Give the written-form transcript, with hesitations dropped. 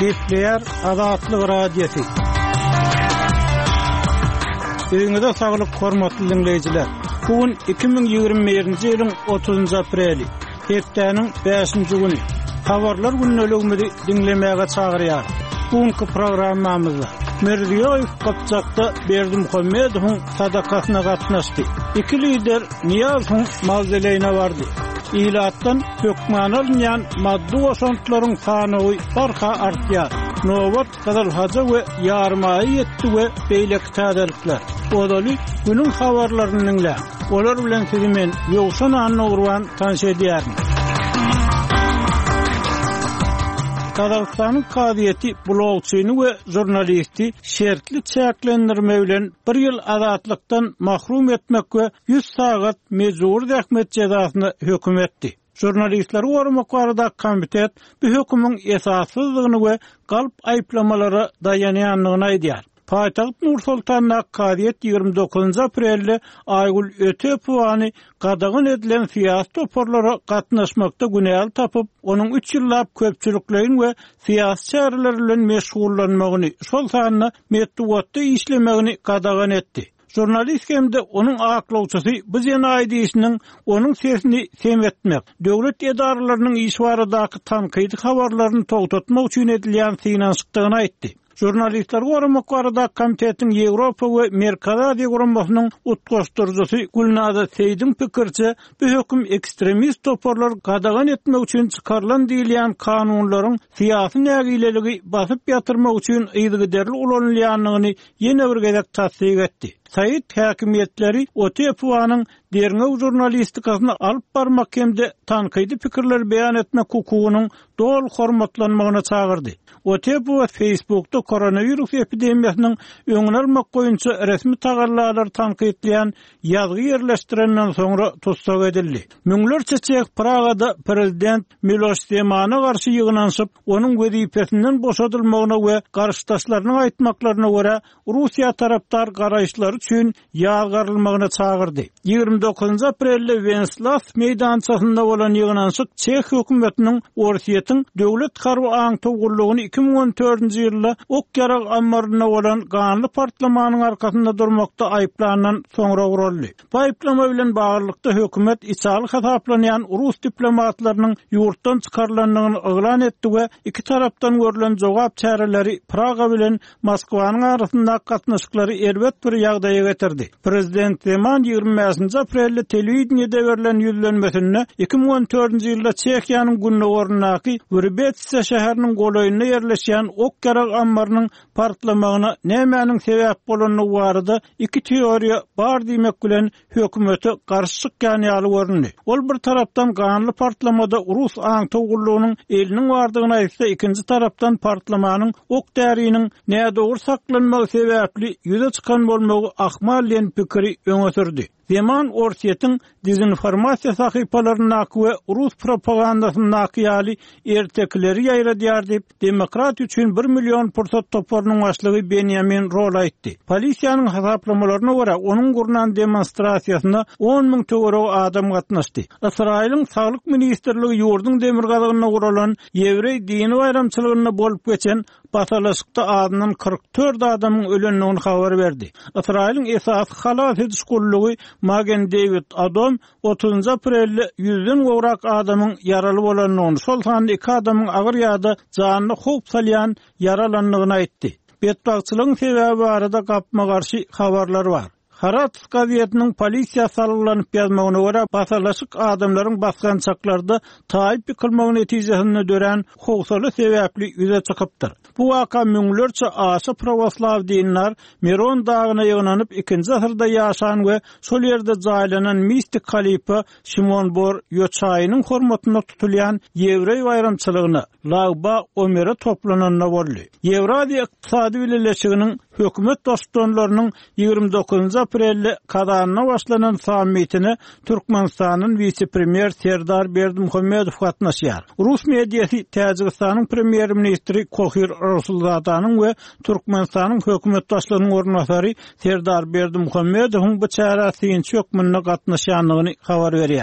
Gepler Azatlyk radiosu. Öňüňizde saglyk hormatly dinleýijiler. Bugün 2021-nji ýylyň 30 apreli. Hepdeniň 5-nji güni. Habarlar günneligimizi dinlemäge çagyrýar. Bugünkü programmamyzda Merdiýow Gapçakda Berdimuhammedowyň sadakasyna gatnaşdy. Iki lider Niýazowyň mawzeleýine bardy. İlatdan hökmana alınýan maddi goşantlaryň sany barka artýar. Nowat gadal haja we ýarmaýy ýetdi we beýlek täzelikler. Odaly günüň habarlaryny dinle. Olar bilen sizi men ýogşan anlagurwan tanış edýärim. Kazakstanyň kadiýeti blogçyny we jurnalisti şertli çäklendirme bilen 1 ýyl azatlykdan mahrum etmek we 100 sagat mejbur zähmet jazasyny hökm etdi. Jurnalistler gorumak barada komitet bu hökümüň esassyzlygyny we galp aýplamalary daýanýanlygyny aýdýar. Paýtagyt Nur-Sultanda kadiýet 29 aprelde Aýgul Ötepowany gadagyn edilen siýasy toporlara gatnaşmakda günäl tapyp, onuň 3 ýyllap köpçüliklerin we siýasy çäreler bilen meşgullanmagyny, şol sanyny metduatda işlemegini gadagyn etdi. Jurnalist hemde onuň aklawçysy bu jenaýdy işiniň onuň sesini semetmek, döwlet edaralarynyň iş baradaky tankydy habarlaryny togtatmak üçin edilýän synançykdygyny aýtdy. Jurnalistler gorumak barada komitetiň Ýewropa we Merkez Aziýa guramasynyň utgaşdyrjysy Gulnaz Seýdiň pikirçe, bu höküm ekstremist toporlar gadagyn etmek üçin çykarylan diýilýän kanunlaryň siýasy nägileligi basyp ýatyrmak üçin ýygyderli ulanylýanlygyny ýene bir gezek tasdik etdi. Sayit häkimiýetleri Ötepowanyň derňew jurnalistikasyny alyp barmak hemde tankydy pikirler beýan etmek hukugynyň dol hormatlanmagyna çagyrdy. Ötepow Facebook'da koronavirus epidemiýasynyň öňüne almak goýunça resmi tagallar tankytlayan ýazgy ýerleşdirenden soňra tutsak edildi. Müňlerçe çek Pragada prezident Miloš Zemana garşy ýygnanyp, onuň wezipesinden boşadylmagyna we garşydaşlarynyň aýtmaklaryna görä Russiýa tarapdar garaýşlary üçin ýazgarylmagyna çagyrdy. 29 aprelde Wenslaw meýdançasynda bolan ýygnanyşyk Çeх hökümetiniň Orsiýetiň döwlet garby aňtowgurlugyny 2014-nji ýylda okýarak ammaryna bolan ganly partlamanyň arkasynda durmakda aýplanan soňra guruldy. Bu aýplama bilen baglykda hökümet içali hasaplanýan Rus diplomatlarynyň ýurtdan çykarlanlygyny eglan etdi we iki tarapdan görülen jogap çäreleri Praga bilen Moskwanyň arasynda gatnaşyklary elbet bir ýagdaýa getirdi. Prezident Zeman 25 aprelde telewizionyada berilen ýüzlenmesinde 2014-nji ýylda Çekiýanyň Günnowornaky Vrbetsa şäheriniň golaýyna yerleşýän okýarak ammarynyň partlamagyna nämäniň sebäp bolanyny barada iki teoriýa bar diýmek bilen hökümete garşy çykýan ýaly göründi. Ol bir tarapdan ganly partlamada Rus aňtowgurlugynyň eliniň bardygyny aýtsa, ikinji tarapdan partlamanyň ok däriniň näde dogry saklanmagy sebäpli ýüze çykan bolmagy ahmal diýen pikiri öňe sürdi. Zeman Orsiýetiň dezinformasiýa sahypalaryna we Rus propagandasyna ýaly ertekleri ýaýradýar diýip demokrat üçin 1 million pursat topornyň başlygy Benjamin Rol aýtdy. Polisiýanyň hasaplamalarına görä onuň gurunan demonstrasiýasyna 10.000 töwereg adam gatnaşdy. Israýlyň saglyk ministrligi ýurduň demir gazygyna gurulan Ýewrey dini bayramçylygyna bolup geçen basalaşykda adynyň 44 adamyň ölenligini habar berdi. Israýlyň esas halat ediş gullugy Magen David Adam 30 aprelde 100-den gowrak adamyň yaraly bolanyny, şol sany 2 adamyň agyr ýa-da janyny howp salýan yaralanlygyny aýtdy. Betbagçylygyň sebäbi barada gapma garşy habarlar bar. Harat gazetiniň polisiýa salgylanyp ýazmagyna görä basalaşyk adamlaryň basgan çaklarda taýip ýykylmagy netijesinde dören howsaly sebäpli ýüze çykypdyr. Bu waka müňlerçe aşy prowaslaw dinler Miron dagyna ýygnanyp 2-nji asyrda ýaşan we şol ýerde jaýlanan mistik halipa Simon Bor ýoçaýynyň hormatyna tutulýan Ýewrey bayramçylygyny Lagba Omere toplananyna boldy. Ýewradiýa ykdysady birleşiginiň hökümet dostlarlarynyň 29 aprelde Kazanyna başlanan sammitini Türkmenistanyň vice-premier Serdar Berdimuhammedow gatnaşýar. Rus mediýasy Täjikistanyň premier ministri Kohir Rasulzadanyň we Türkmenistanyň hökümet başlygynyň ornatary Serdar Berdimuhammedowyň bu çäre syňçy hökmünde gatnaşýanlygyny habar berýär.